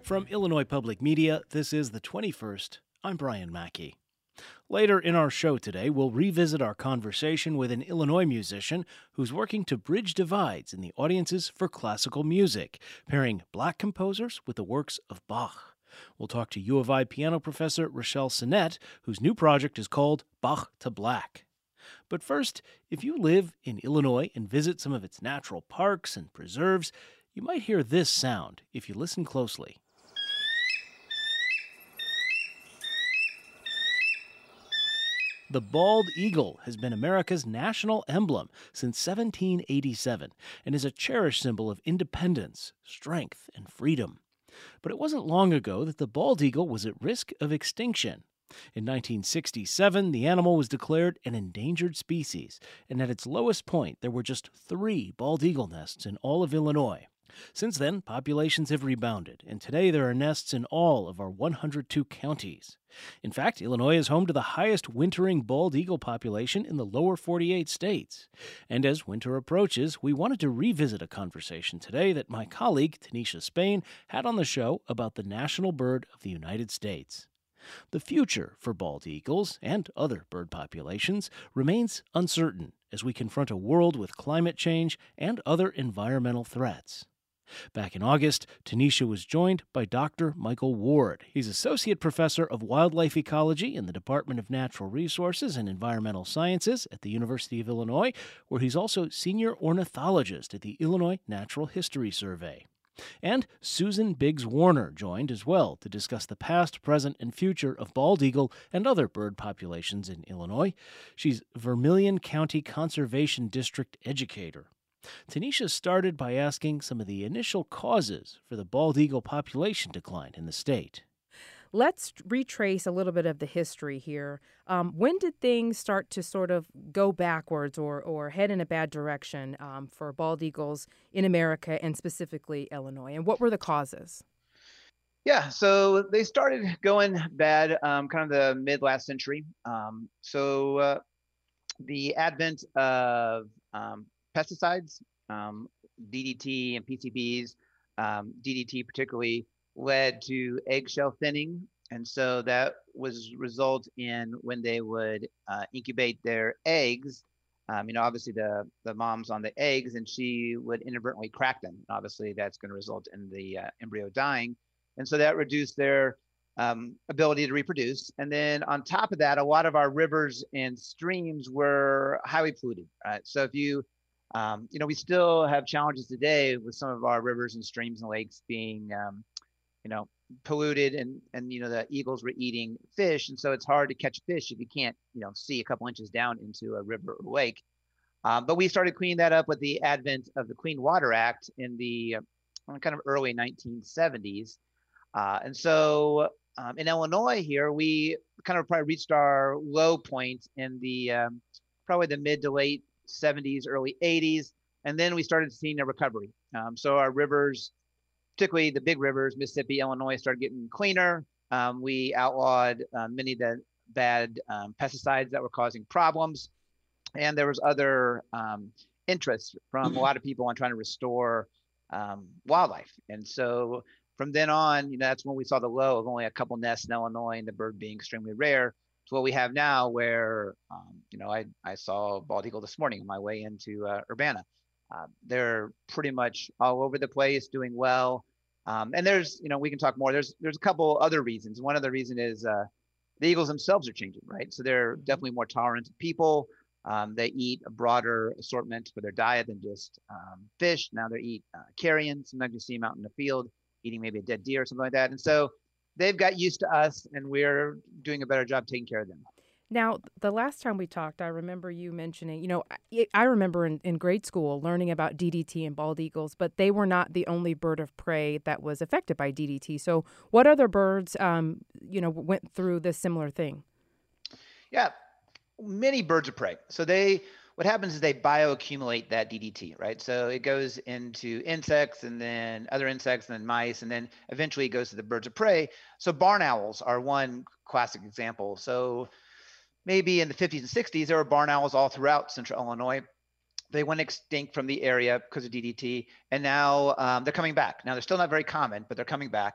From Illinois Public Media, this is the 21st. I'm Brian Mackey. Later in our show today, we'll revisit our conversation with an Illinois musician who's working to bridge divides in the audiences for classical music, pairing black composers with the works of Bach. We'll talk to U of I piano professor Rochelle Sinnett, whose new project is called Bach to Black. But first, if you live in Illinois and visit some of its natural parks and preserves, you might hear this sound if you listen closely. The bald eagle has been America's national emblem since 1787 and is a cherished symbol of independence, strength, and freedom. But it wasn't long ago that the bald eagle was at risk of extinction. In 1967, the animal was declared an endangered species, and at its lowest point, there were just 3 bald eagle nests in all of Illinois. Since then, populations have rebounded, and today there are nests in all of our 102 counties. In fact, Illinois is home to the highest wintering bald eagle population in the lower 48 states. And as winter approaches, we wanted to revisit a conversation today that my colleague, Tanisha Spain, had on the show about the national bird of the United States. The future for bald eagles and other bird populations remains uncertain as we confront a world with climate change and other environmental threats. Back in August, Tanisha was joined by Dr. Michael Ward. He's Associate Professor of Wildlife Ecology in the Department of Natural Resources and Environmental Sciences at the University of Illinois, where he's also Senior Ornithologist at the Illinois Natural History Survey. And Susan Biggs Warner joined as well to discuss the past, present, and future of bald eagle and other bird populations in Illinois. She's Vermilion County Conservation District educator. Tanisha started by asking some of the initial causes for the bald eagle population decline in the state. Let's retrace a little bit of the history here. When did things start to sort of go backwards or head in a bad direction for bald eagles in America and specifically Illinois? And what were the causes? Yeah, so they started going bad kind of the mid last century. The advent of pesticides, DDT and PCBs, DDT particularly led to eggshell thinning. And so that was result in when they would incubate their eggs, obviously the mom's on the eggs and she would inadvertently crack them. Obviously that's going to result in the embryo dying. And so that reduced their ability to reproduce. And then on top of that, a lot of our rivers and streams were highly polluted. Right? So if you we still have challenges today with some of our rivers and streams and lakes being, polluted and the eagles were eating fish. And so it's hard to catch fish if you can't, see a couple inches down into a river or lake. But we started cleaning that up with the advent of the Clean Water Act in the kind of early 1970s. In Illinois here, we kind of probably reached our low point in the probably the mid to late 70s, early 80s, and then we started seeing a recovery. So our rivers, particularly the big rivers, Mississippi, Illinois, started getting cleaner. We outlawed many of the bad pesticides that were causing problems, and there was other interest from a lot of people on trying to restore wildlife. And so from then on, that's when we saw the low of only a couple nests in Illinois and the bird being extremely rare, to what we have now where, I saw bald eagle this morning on my way into Urbana. They're pretty much all over the place, doing well. And there's, we can talk more. There's a couple other reasons. One other reason is the eagles themselves are changing, right? So they're definitely more tolerant to people. They eat a broader assortment for their diet than just fish. Now they eat carrion. Sometimes you see them out in the field eating maybe a dead deer or something like that. And so they've got used to us and we're doing a better job taking care of them. Now, the last time we talked, I remember you mentioning, I remember in grade school learning about DDT and bald eagles, but they were not the only bird of prey that was affected by DDT. So what other birds, went through this similar thing? Yeah, many birds of prey. So what happens is they bioaccumulate that DDT, right? So it goes into insects and then other insects and then mice, and then eventually it goes to the birds of prey. So barn owls are one classic example. So maybe in the 50s and 60s, there were barn owls all throughout central Illinois. They went extinct from the area because of DDT, and now they're coming back. Now, they're still not very common, but they're coming back.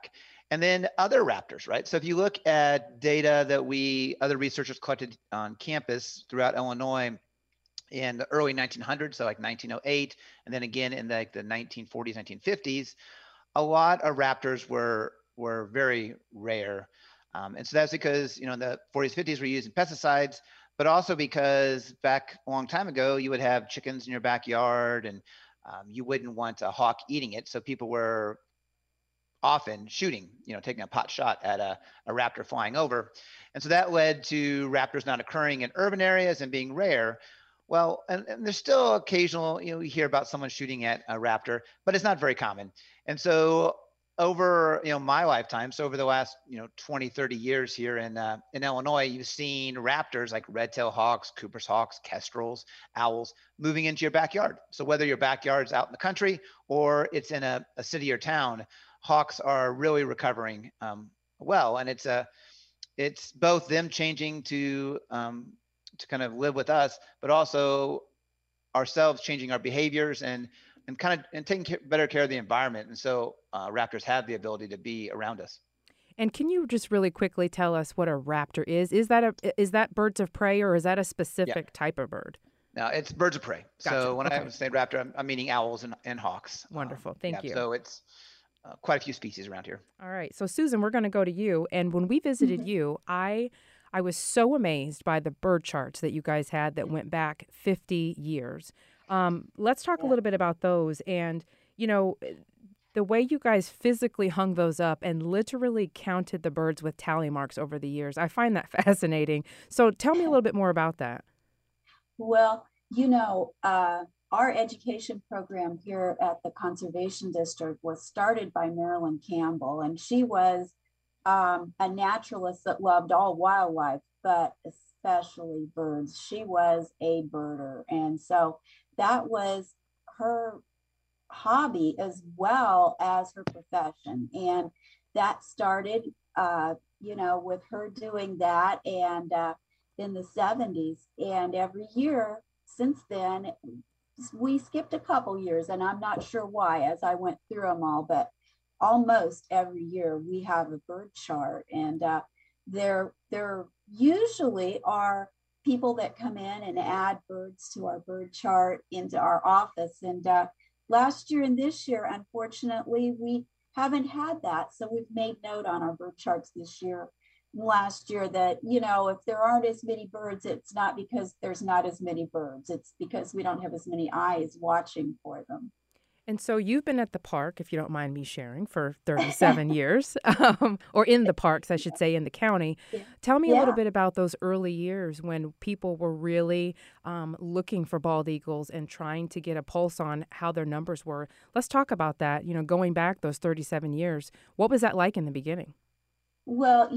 And then other raptors, right? So if you look at data that other researchers collected on campus throughout Illinois in the early 1900s, so like 1908, and then again in the 1940s, 1950s, a lot of raptors were very rare. And so that's because, in the 40s, 50s, we're using pesticides, but also because back a long time ago, you would have chickens in your backyard and you wouldn't want a hawk eating it. So people were often shooting, taking a pot shot at a raptor flying over. And so that led to raptors not occurring in urban areas and being rare. Well, and there's still occasional, you hear about someone shooting at a raptor, but it's not very common. And so over, my lifetime, so over the last, 20, 30 years here in Illinois, you've seen raptors like red-tailed hawks, Cooper's hawks, kestrels, owls moving into your backyard. So whether your backyard's out in the country or it's in a city or town, hawks are really recovering well. And it's both them changing to kind of live with us, but also ourselves changing our behaviors and taking better care of the environment. And so raptors have the ability to be around us. And can you just really quickly tell us what a raptor is? Is that birds of prey, or is that a specific type of bird? No, it's birds of prey. Gotcha. So when I say raptor, I'm meaning owls and hawks. Wonderful. Thank you. So it's quite a few species around here. All right. So Susan, we're going to go to you. And when we visited you, I was so amazed by the bird charts that you guys had that went back 50 years. Let's talk a little bit about those. And, the way you guys physically hung those up and literally counted the birds with tally marks over the years, I find that fascinating. So tell me a little bit more about that. Well, our education program here at the Conservation District was started by Marilyn Campbell, and she was a naturalist that loved all wildlife, but especially birds. She was a birder. And so that was her hobby as well as her profession. And that started, with her doing that and in the 70s. And every year since then, we skipped a couple years, and I'm not sure why as I went through them all, but almost every year we have a bird chart. And there usually are people that come in and add birds to our bird chart into our office. And last year and this year, unfortunately, we haven't had that. So we've made note on our bird charts this year and last year that, if there aren't as many birds, it's not because there's not as many birds. It's because we don't have as many eyes watching for them. And so you've been at the park, if you don't mind me sharing, for 37 years, or in the parks, I should say, in the county. Yeah. Tell me a little bit about those early years when people were really looking for bald eagles and trying to get a pulse on how their numbers were. Let's talk about that, going back those 37 years. What was that like in the beginning? Well,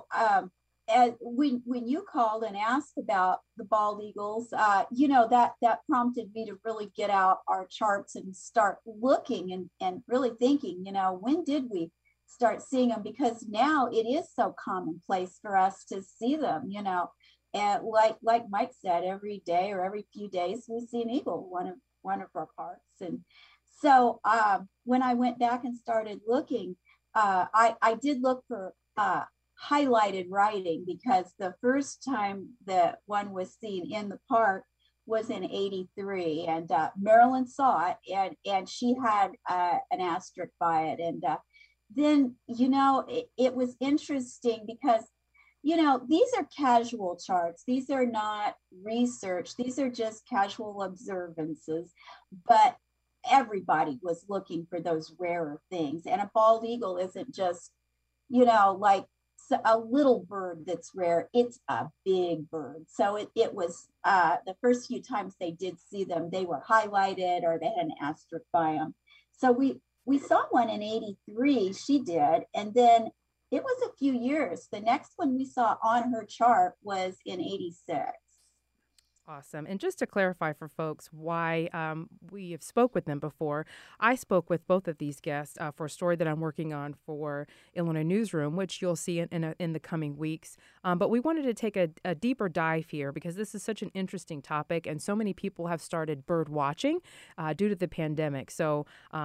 when you called and asked about the bald eagles, that prompted me to really get out our charts and start looking and really thinking, when did we start seeing them? Because now it is so commonplace for us to see them, and like Mike said, every day or every few days we see an eagle, one of our parks. And so when I went back and started looking, I did look for highlighted writing, because the first time that one was seen in the park was in '83, and Marilyn saw it, and she had an asterisk by it. And then it was interesting because these are casual charts, these are not research, these are just casual observances, but everybody was looking for those rarer things. And a bald eagle isn't just like a little bird that's rare, it's a big bird. So it was the first few times they did see them, they were highlighted or they had an asterisk by them. So we saw one in '83, she did, and then it was a few years. The next one we saw on her chart was in '86. Awesome. And just to clarify for folks why we have spoke with them before, I spoke with both of these guests for a story that I'm working on for Illinois Newsroom, which you'll see in the coming weeks. But we wanted to take a deeper dive here because this is such an interesting topic, and so many people have started bird watching due to the pandemic. So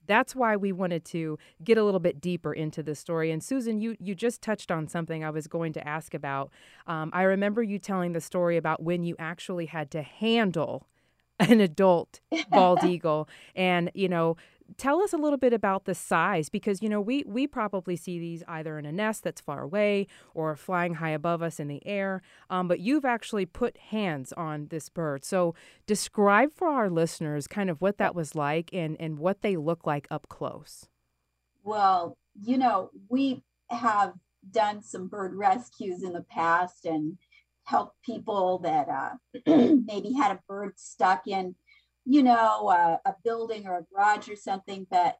That's why we wanted to get a little bit deeper into this story. And Susan, you just touched on something I was going to ask about. I remember you telling the story about when you actually had to handle an adult bald eagle. And, tell us a little bit about the size, because, we probably see these either in a nest that's far away or flying high above us in the air. But you've actually put hands on this bird. So describe for our listeners kind of what that was like and what they look like up close. Well, we have done some bird rescues in the past and helped people that maybe had a bird stuck in a building or a garage or something, but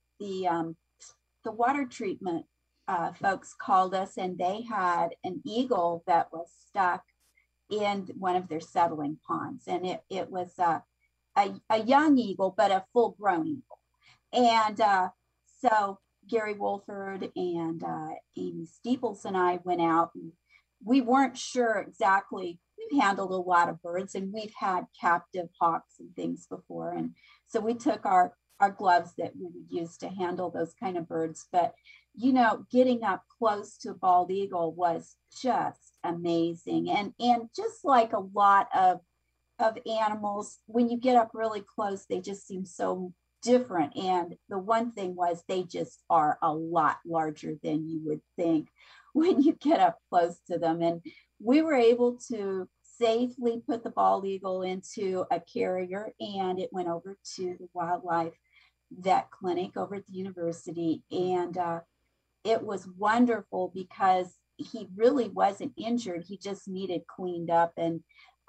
the water treatment folks called us, and they had an eagle that was stuck in one of their settling ponds, and it was a young eagle, but a full grown eagle. And so Gary Wolford and Amy Steeples and I went out, and we weren't sure exactly. We've handled a lot of birds, and we've had captive hawks and things before. And so we took our gloves that we would use to handle those kind of birds. But, getting up close to a bald eagle was just amazing. And just like a lot of animals, when you get up really close, they just seem so different. And the one thing was they just are a lot larger than you would think when you get up close to them. And we were able to safely put the bald eagle into a carrier, and it went over to the wildlife vet clinic over at the university. And it was wonderful because he really wasn't injured. He just needed cleaned up and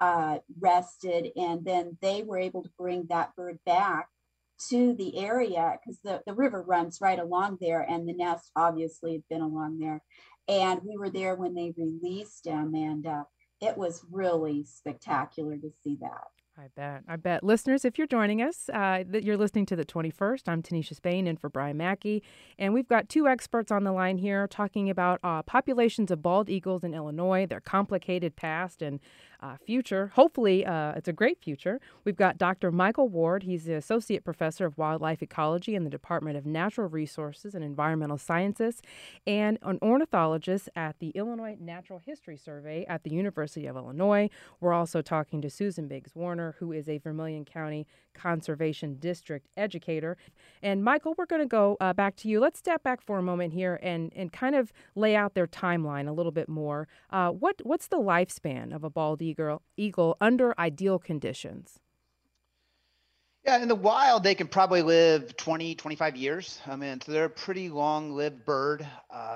rested. And then they were able to bring that bird back to the area because the river runs right along there, and the nest obviously had been along there. And we were there when they released him, and it was really spectacular to see that. I bet. Listeners, if you're joining us, you're listening to The 21st. I'm Tanisha Spain in for Brian Mackey. And we've got two experts on the line here talking about populations of bald eagles in Illinois, their complicated past and future. Hopefully, it's a great future. We've got Dr. Michael Ward. He's the Associate Professor of Wildlife Ecology in the Department of Natural Resources and Environmental Sciences, and an ornithologist at the Illinois Natural History Survey at the University of Illinois. We're also talking to Susan Biggs Warner, who is a Vermilion County Conservation District educator. And Michael, we're going to go back to you. Let's step back for a moment here and kind of lay out their timeline a little bit more. What's the lifespan of a bald eagle under ideal conditions? Yeah, in the wild, they can probably live 20, 25 years. I mean, so they're a pretty long-lived bird.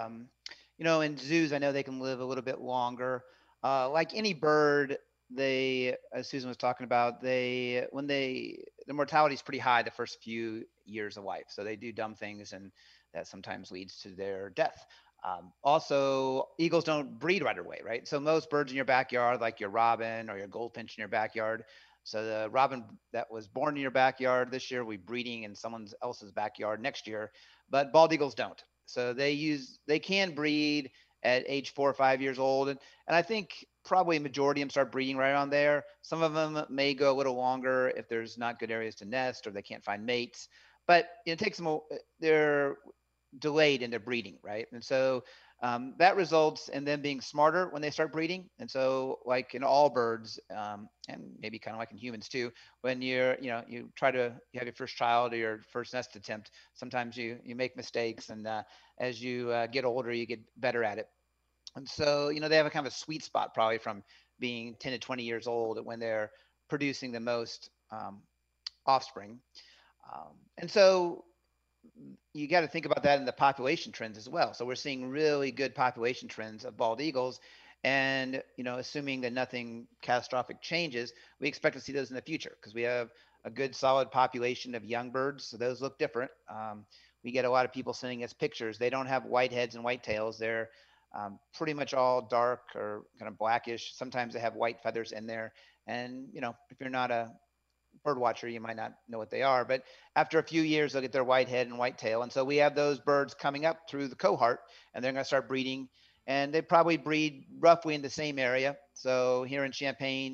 In zoos, I know they can live a little bit longer. Like any bird, as Susan was talking about, the mortality is pretty high the first few years of life. So they do dumb things, and that sometimes leads to their death. Also, eagles don't breed right away, right? So most birds in your backyard, like your robin or your goldfinch in your backyard. So the robin that was born in your backyard this year will be breeding in someone else's backyard next year, but bald eagles don't. So they can breed at age 4 or 5 years old. And I think probably a majority of them start breeding right around there. Some of them may go a little longer if there's not good areas to nest or they can't find mates, but it takes them, they're delayed in their breeding, right? And so that results in them being smarter when they start breeding. And so like in all birds, and maybe kind of like in humans too, when you have your first child or your first nest attempt, sometimes you make mistakes. And as you get older, you get better at it. And so, they have a kind of a sweet spot probably from being 10 to 20 years old when they're producing the most offspring. And so you got to think about that in the population trends as well. So we're seeing really good population trends of bald eagles. And, assuming that nothing catastrophic changes, we expect to see those in the future because we have a good solid population of young birds. So those look different. We get a lot of people sending us pictures. They don't have white heads and white tails. They're pretty much all dark or kind of blackish. Sometimes they have white feathers in there. And, if you're not a bird watcher, you might not know what they are, but after a few years, they'll get their white head and white tail. And so we have those birds coming up through the cohort, and they're going to start breeding, and they probably breed roughly in the same area. So here in Champaign,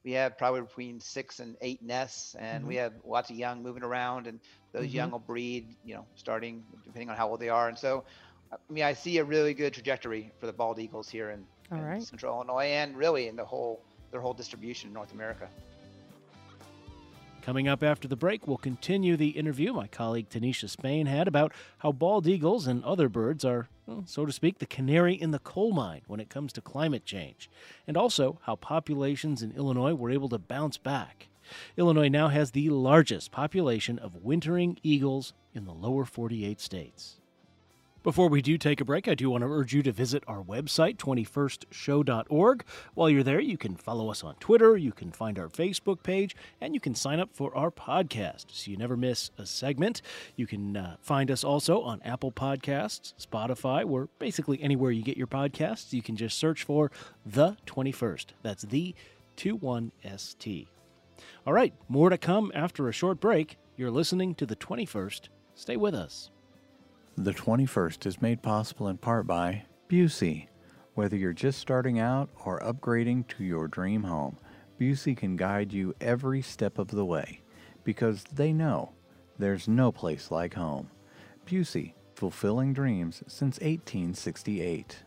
we have probably between 6 and 8 nests, and we have lots of young moving around, and those young will breed, starting depending on how old they are. And so, I mean, I see a really good trajectory for the bald eagles here in Central Illinois, and really in their whole distribution in North America. Coming up after the break, we'll continue the interview my colleague Tanisha Spain had about how bald eagles and other birds are, well, so to speak, the canary in the coal mine when it comes to climate change, and also how populations in Illinois were able to bounce back. Illinois now has the largest population of wintering eagles in the lower 48 states. Before we do take a break, I do want to urge you to visit our website, 21stshow.org. While you're there, you can follow us on Twitter, you can find our Facebook page, and you can sign up for our podcast so you never miss a segment. You can find us also on Apple Podcasts, Spotify, or basically anywhere you get your podcasts. You can just search for The 21st. That's the 21ST. All right, more to come after a short break. You're listening to The 21st. Stay with us. The 21st is made possible in part by Busey. Whether you're just starting out or upgrading to your dream home, Busey can guide you every step of the way because they know there's no place like home. Busey, fulfilling dreams since 1868.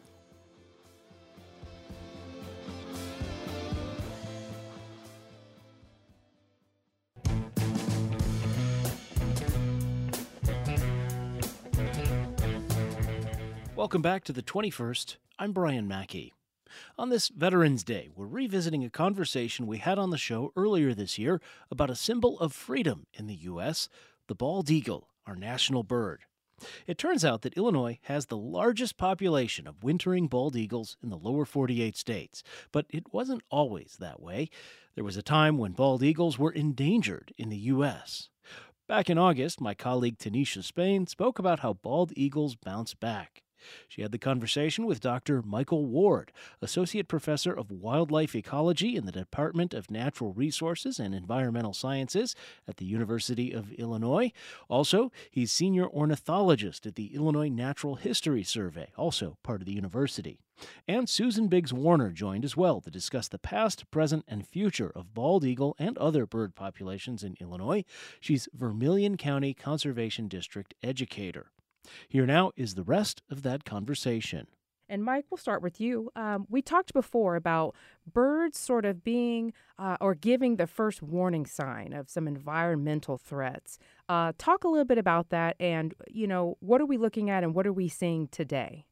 Welcome back to the 21st. I'm Brian Mackey. On this Veterans Day, we're revisiting a conversation we had on the show earlier this year about a symbol of freedom in the U.S., the bald eagle, our national bird. It turns out that Illinois has the largest population of wintering bald eagles in the lower 48 states, but it wasn't always that way. There was a time when bald eagles were endangered in the U.S. Back in August, my colleague Tanisha Spain spoke about how bald eagles bounce back. She had the conversation with Dr. Michael Ward, Associate Professor of Wildlife Ecology in the Department of Natural Resources and Environmental Sciences at the University of Illinois. Also, he's Senior Ornithologist at the Illinois Natural History Survey, also part of the university. And Susan Biggs Warner joined as well to discuss the past, present, and future of bald eagle and other bird populations in Illinois. She's Vermilion County Conservation District educator. Here now is the rest of that conversation. And Mike, we'll start with you. We talked before about birds sort of being or giving the first warning sign of some environmental threats. Talk a little bit about that and, what are we looking at and what are we seeing today?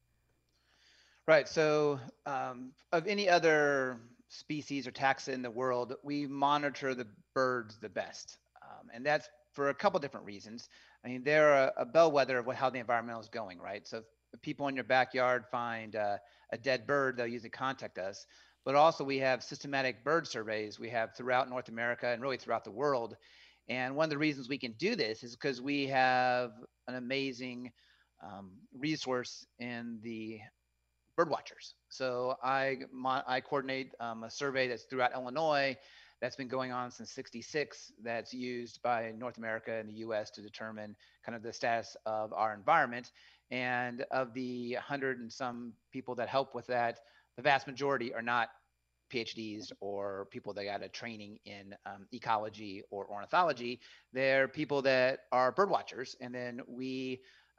Right. So of any other species or taxa in the world, we monitor the birds the best. And that's for a couple different reasons. I mean, they're a bellwether of how the environment is going, right? So if people in your backyard find a dead bird, they'll usually contact us. But also we have systematic bird surveys we have throughout North America and really throughout the world. And one of the reasons we can do this is because we have an amazing resource in the bird watchers. So I coordinate a survey that's throughout Illinois that's been going on since '66 that's used by North America and the US to determine kind of the status of our environment. And of the 100 and some people that help with that, the vast majority are not PhDs or people that got a training in ecology or ornithology. They're people that are bird watchers. And then we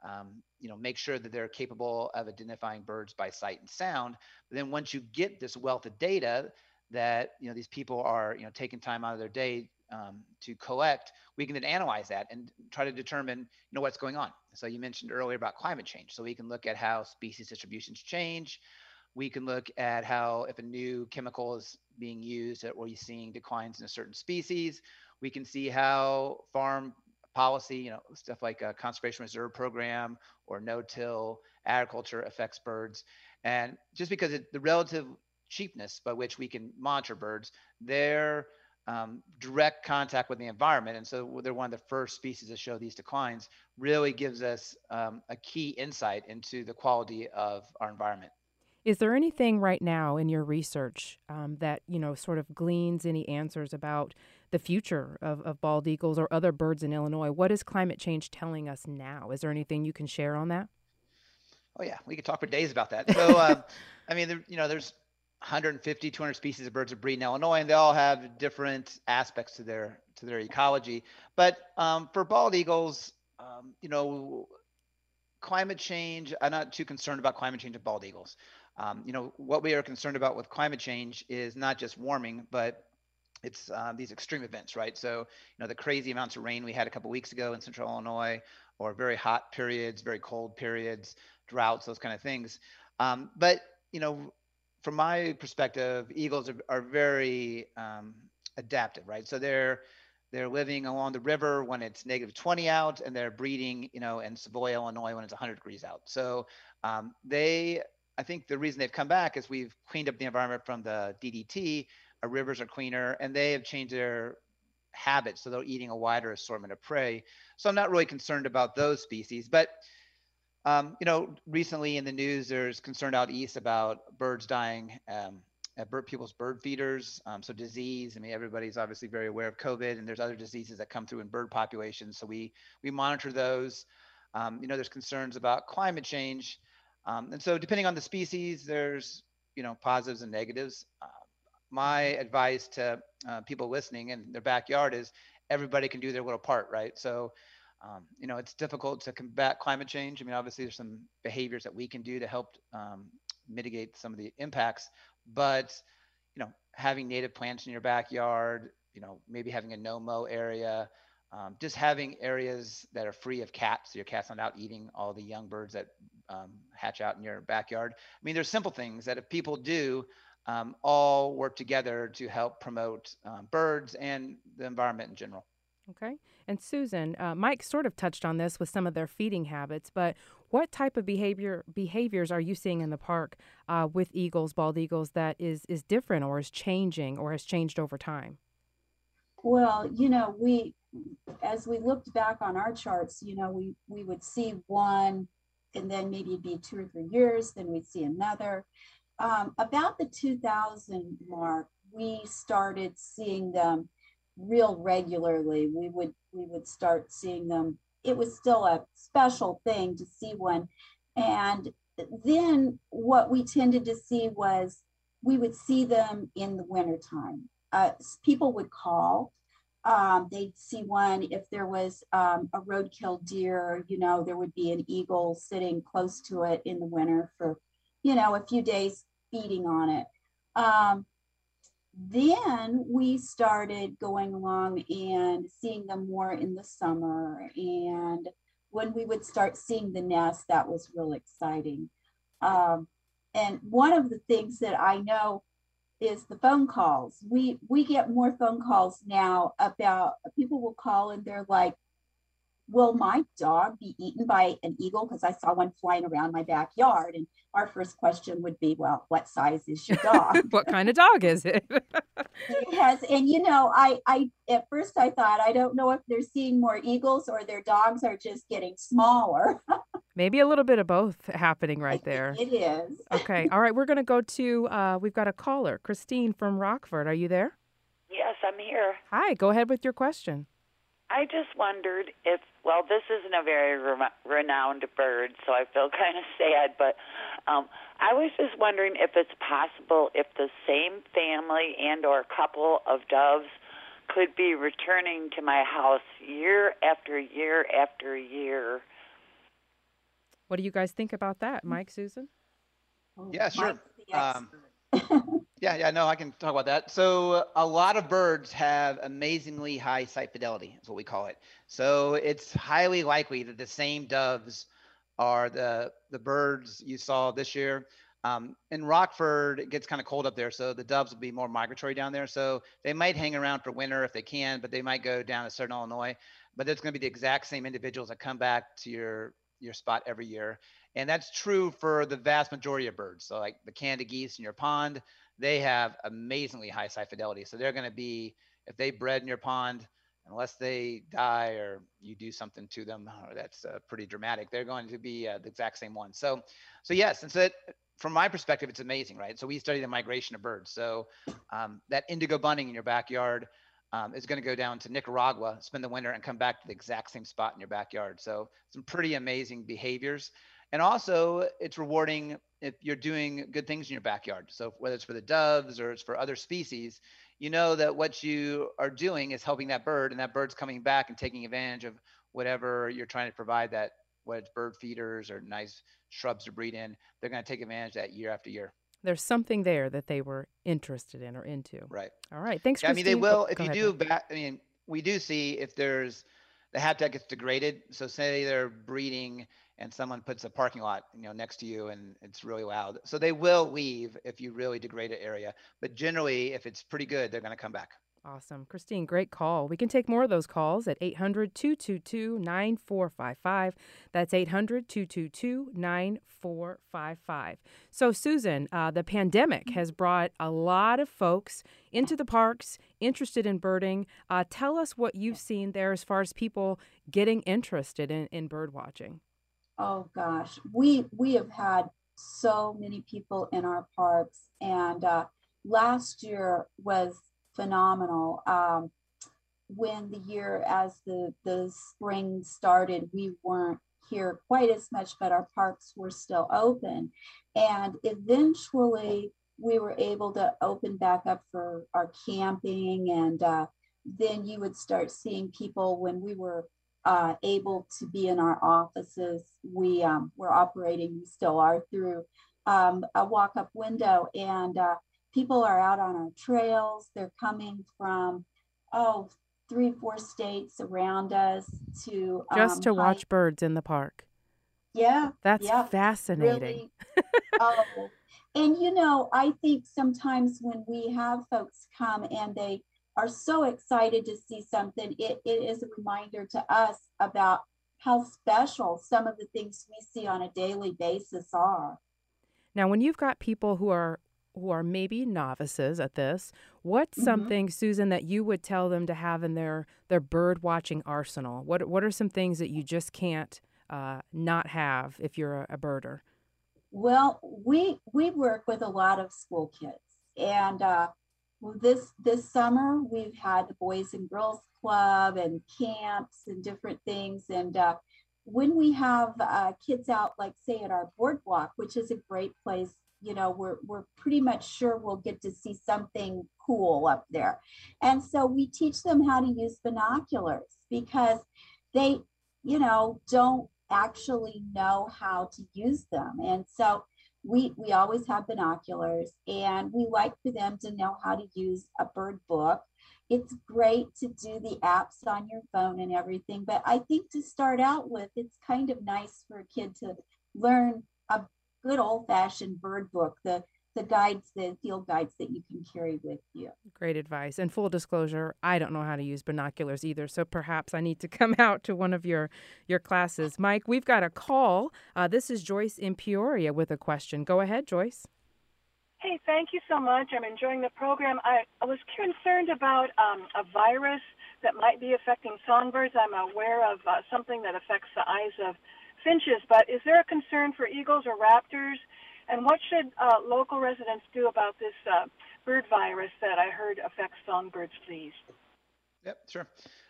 make sure that they're capable of identifying birds by sight and sound. But then once you get this wealth of data that these people are taking time out of their day to collect, we can then analyze that and try to determine what's going on. So you mentioned earlier about climate change. So we can look at how species distributions change. We can look at how if a new chemical is being used, that we're seeing declines in a certain species. We can see how farm policy, stuff like a conservation reserve program or no-till agriculture affects birds. And just because the relative cheapness by which we can monitor birds, their direct contact with the environment, and so they're one of the first species to show these declines, really gives us a key insight into the quality of our environment. Is there anything right now in your research that, sort of gleans any answers about the future of bald eagles or other birds in Illinois? What is climate change telling us now? Is there anything you can share on that? Oh yeah, we could talk for days about that. So, I mean, there's 150, 200 species of birds that breed in Illinois, and they all have different aspects to their ecology. But for bald eagles, you know, climate change, I'm not too concerned about climate change of bald eagles. You know, what we are concerned about with climate change is not just warming, but it's these extreme events, right? So, you know, the crazy amounts of rain we had a couple weeks ago in central Illinois, or very hot periods, very cold periods, droughts, those kind of things. But, you know, from my perspective, eagles are very adaptive, right? So they're living along the river when it's -20 out, and they're breeding, you know, in Savoy, Illinois when it's 100 degrees out. So they, I think the reason they've come back is we've cleaned up the environment from the DDT. Our rivers are cleaner, and they have changed their habits, so they're eating a wider assortment of prey. So I'm not really concerned about those species, but you know, recently in the news, there's concern out east about birds dying at people's bird feeders. So disease. I mean, everybody's obviously very aware of COVID, and there's other diseases that come through in bird populations. So we monitor those. You know, there's concerns about climate change, and so depending on the species, there's, you know, positives and negatives. My advice to people listening in their backyard is everybody can do their little part, right? So you know, it's difficult to combat climate change. I mean, obviously, there's some behaviors that we can do to help mitigate some of the impacts, but you know, having native plants in your backyard, you know, maybe having a no-mow area, just having areas that are free of cats, so your cat's not out eating all the young birds that hatch out in your backyard. I mean, there's simple things that if people do, all work together to help promote birds and the environment in general. Okay. And Susan, Mike sort of touched on this with some of their feeding habits, but what type of behaviors are you seeing in the park with eagles, bald eagles, that is different or is changing or has changed over time? Well, as we looked back on our charts, we would see one, and then maybe it'd be 2 or 3 years, then we'd see another. About the 2000 mark, we started seeing them real regularly. We would start seeing them. It was still a special thing to see one. And then what we tended to see was we would see them in the wintertime. People would call. They'd see one if there was a roadkill deer, there would be an eagle sitting close to it in the winter for, a few days feeding on it. Then we started going along and seeing them more in the summer. And when we would start seeing the nest, that was real exciting. And one of the things that I know is the phone calls. We get more phone calls now about people will call and they're like, will my dog be eaten by an eagle? Because I saw one flying around my backyard. And our first question would be, well, what size is your dog? What kind of dog is it? Yes. And, I at first I thought, I don't know if they're seeing more eagles or their dogs are just getting smaller. Maybe a little bit of both happening right there. It is. Okay. All right. We're going to go to, we've got a caller, Christine from Rockford. Are you there? Yes, I'm here. Hi. Go ahead with your question. I just wondered if, well, this isn't a very renowned bird, so I feel kind of sad, but I was just wondering if it's possible if the same family and or couple of doves could be returning to my house year after year after year. What do you guys think about that, Mike, Susan? Yeah, sure. No, I can talk about that. So a lot of birds have amazingly high site fidelity, is what we call it. So it's highly likely that the same doves are the birds you saw this year. In Rockford, it gets kind of cold up there, so the doves will be more migratory down there. So they might hang around for winter if they can, but they might go down to southern Illinois. But it's going to be the exact same individuals that come back to your spot every year. And that's true for the vast majority of birds. So like the Canada geese in your pond, they have amazingly high site fidelity. So they're going to be, if they bred in your pond, unless they die or you do something to them, or that's pretty dramatic, they're going to be the exact same one. So yes, and so from my perspective, it's amazing, right? So we study the migration of birds. So that indigo bunting in your backyard is going to go down to Nicaragua, spend the winter, and come back to the exact same spot in your backyard. So some pretty amazing behaviors. And also, it's rewarding if you're doing good things in your backyard. So whether it's for the doves or it's for other species, you know that what you are doing is helping that bird, and that bird's coming back and taking advantage of whatever you're trying to provide, that whether it's bird feeders or nice shrubs to breed in, they're going to take advantage of that year after year. There's something there that they were interested in or into. Right. All right. Thanks, Yeah, I mean, they Christine. will, if Go you ahead, do, Mike. I mean, we do see if there's, the habitat gets degraded. So say they're breeding and someone puts a parking lot, next to you and it's really loud. So they will leave if you really degrade an area. But generally, if it's pretty good, they're going to come back. Awesome. Christine, great call. We can take more of those calls at 800-222-9455. That's 800-222-9455. So, Susan, the pandemic has brought a lot of folks into the parks interested in birding. Tell us what you've seen there as far as people getting interested in bird watching. Oh gosh, we have had so many people in our parks, and last year was phenomenal. When the year, as the spring started, we weren't here quite as much, but our parks were still open, and eventually we were able to open back up for our camping, and then you would start seeing people when we were able to be in our offices. We were operating, we still are, through a walk-up window, and people are out on our trails. They're coming from 3-4 states around us to Just to hike. watch birds in the park. Yeah, That's yeah, fascinating. really. Oh, and I think sometimes when we have folks come and they are so excited to see something, it is a reminder to us about how special some of the things we see on a daily basis are. Now, when you've got people who are maybe novices at this, what's Mhm. something, Susan, that you would tell them to have in their bird watching arsenal? What are some things that you just can't not have if you're a birder? Well, we work with a lot of school kids, and this summer we've had the Boys and Girls Club and camps and different things. And when we have kids out, like say at our boardwalk, which is a great place, we're pretty much sure we'll get to see something cool up there. And so we teach them how to use binoculars, because they, don't actually know how to use them. And so we always have binoculars, and we like for them to know how to use a bird book. It's great to do the apps on your phone and everything, but I think to start out with, it's kind of nice for a kid to learn a good old-fashioned bird book, the guides, the field guides that you can carry with you. Great advice. And full disclosure, I don't know how to use binoculars either, so perhaps I need to come out to one of your classes. Mike, we've got a call. This is Joyce in Peoria with a question. Go ahead, Joyce. Hey, thank you so much. I'm enjoying the program. I was concerned about a virus that might be affecting songbirds. I'm aware of something that affects the eyes of finches, but is there a concern for eagles or raptors? And what should local residents do about this bird virus that I heard affects songbirds, please? Yep, sure.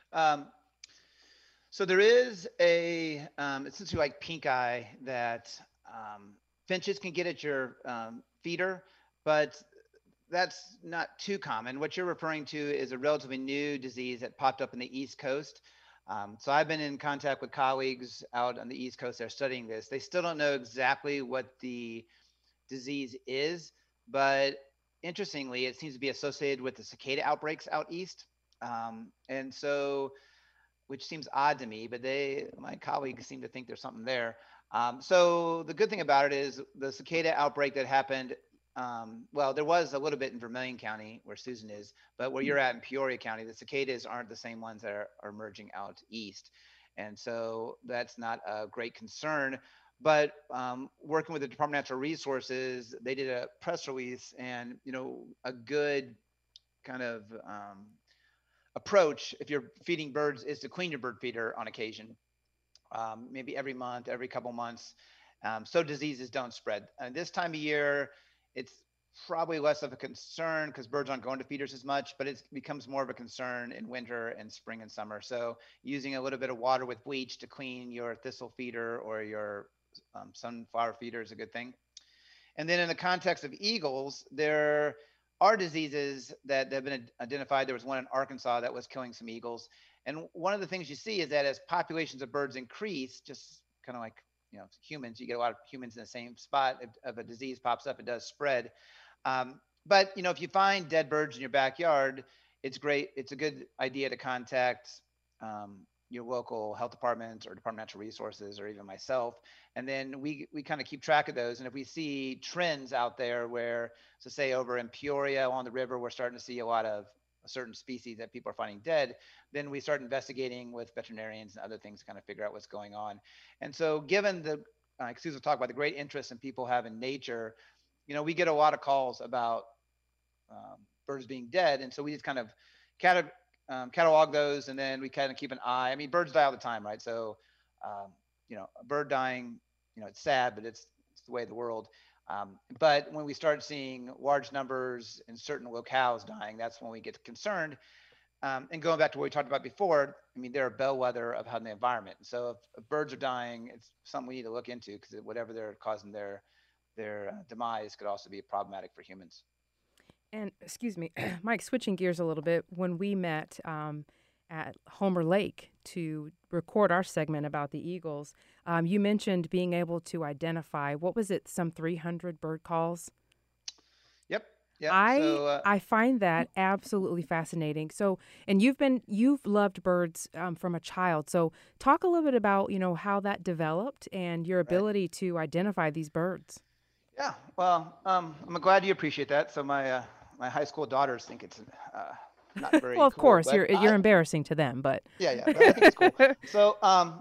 So there is a, it's essentially like pink eye that finches can get at your feeder, but that's not too common. What you're referring to is a relatively new disease that popped up in the East Coast. So I've been in contact with colleagues out on the East Coast that are studying this. They still don't know exactly what the disease is, but interestingly, it seems to be associated with the cicada outbreaks out east. And so, which seems odd to me, but my colleagues seem to think there's something there. So the good thing about it is the cicada outbreak that happened, well, there was a little bit in Vermilion County where Susan is, but where you're at in Peoria County, the cicadas aren't the same ones that are emerging out east. And so that's not a great concern. But working with the Department of Natural Resources, they did a press release, and a good kind of approach if you're feeding birds is to clean your bird feeder on occasion, maybe every month, every couple months, so diseases don't spread. And this time of year, it's probably less of a concern because birds aren't going to feeders as much, but it becomes more of a concern in winter and spring and summer. So using a little bit of water with bleach to clean your thistle feeder or your sunflower feeder is a good thing. And then in the context of eagles, there are diseases that have been identified. There was one in Arkansas that was killing some eagles. And one of the things you see is that as populations of birds increase, just kind of like, humans, you get a lot of humans in the same spot. If a disease pops up, it does spread. But if you find dead birds in your backyard, it's great. It's a good idea to contact your local health department or Department of Natural Resources, or even myself. And then we kind of keep track of those. And if we see trends out there where, so say over in Peoria along the river, we're starting to see a lot of a certain species that people are finding dead, then we start investigating with veterinarians and other things to kind of figure out what's going on. And so given the, Susan talked about the great interest in people have in nature, we get a lot of calls about birds being dead. And so we just kind of catalog those, and then we kind of keep an eye. I mean, birds die all the time, right? So, a bird dying, it's sad, but it's the way of the world. But when we start seeing large numbers in certain locales dying, that's when we get concerned. And going back to what we talked about before, I mean, they're a bellwether of how the environment. So if birds are dying, it's something we need to look into, because whatever they're causing their demise could also be problematic for humans. And excuse me, Mike, switching gears a little bit, when we met at Homer Lake to record our segment about the eagles, you mentioned being able to identify, what was it, some 300 bird calls? Yep. I find that absolutely fascinating. So, and you've loved birds from a child. So talk a little bit about, how that developed and your ability to identify these birds. Yeah, well, I'm glad you appreciate that. So my high school daughters think it's not very well, of cool, course, you're embarrassing to them, but yeah, but I think it's cool. So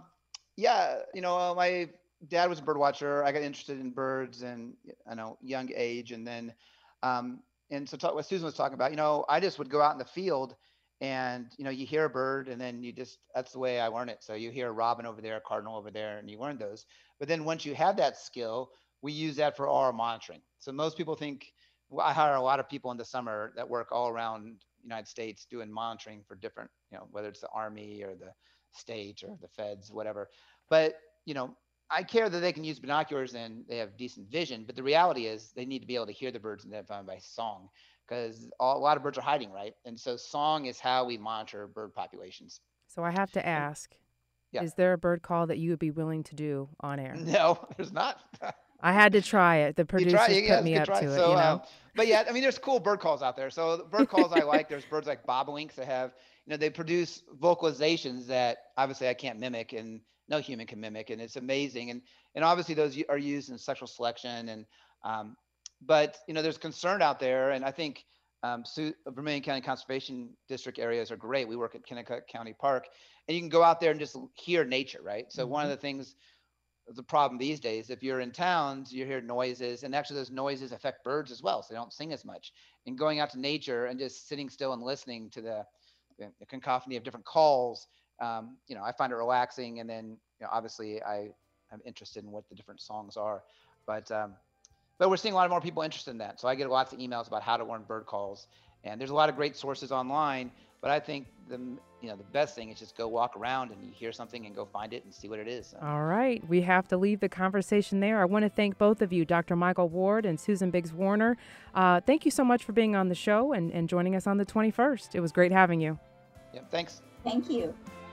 my dad was a bird watcher. I got interested in birds and young age, and then and so what Susan was talking about, I just would go out in the field, and you hear a bird, and then that's the way I learn it. So you hear a robin over there, a cardinal over there, and you learn those. But then once you have that skill, we use that for our monitoring. So most people think, I hire a lot of people in the summer that work all around the United States doing monitoring for different, whether it's the Army or the state or the feds, whatever. But, I care that they can use binoculars and they have decent vision. But the reality is they need to be able to hear the birds and identify them by song, because a lot of birds are hiding, right? And so song is how we monitor bird populations. So I have to ask, yeah. Is there a bird call that you would be willing to do on air? No, there's not. I had to try it. The producers put me up to it, so, but yeah, I mean, there's cool bird calls out there. So the bird calls I like, there's birds like bobolinks that have, they produce vocalizations that obviously I can't mimic and no human can mimic. And it's amazing. And obviously those are used in sexual selection. And, but, there's concern out there. And I think Vermilion County Conservation District areas are great. We work at Kennecott County Park, and you can go out there and just hear nature, right? So one of the things, the problem these days, if you're in towns, you hear noises, and actually those noises affect birds as well, so they don't sing as much. And going out to nature and just sitting still and listening to the cacophony of different calls, I find it relaxing. And then obviously I am interested in what the different songs are, but we're seeing a lot more people interested in that. So I get lots of emails about how to learn bird calls, and there's a lot of great sources online. But I think the best thing is just go walk around and you hear something and go find it and see what it is. So. All right. We have to leave the conversation there. I want to thank both of you, Dr. Michael Ward and Susan Biggs Warner. Thank you so much for being on the show and joining us on the 21st. It was great having you. Yeah, thanks. Thank you.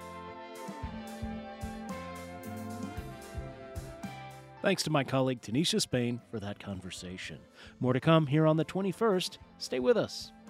Thanks to my colleague Tanisha Spain for that conversation. More to come here on the 21st. Stay with us.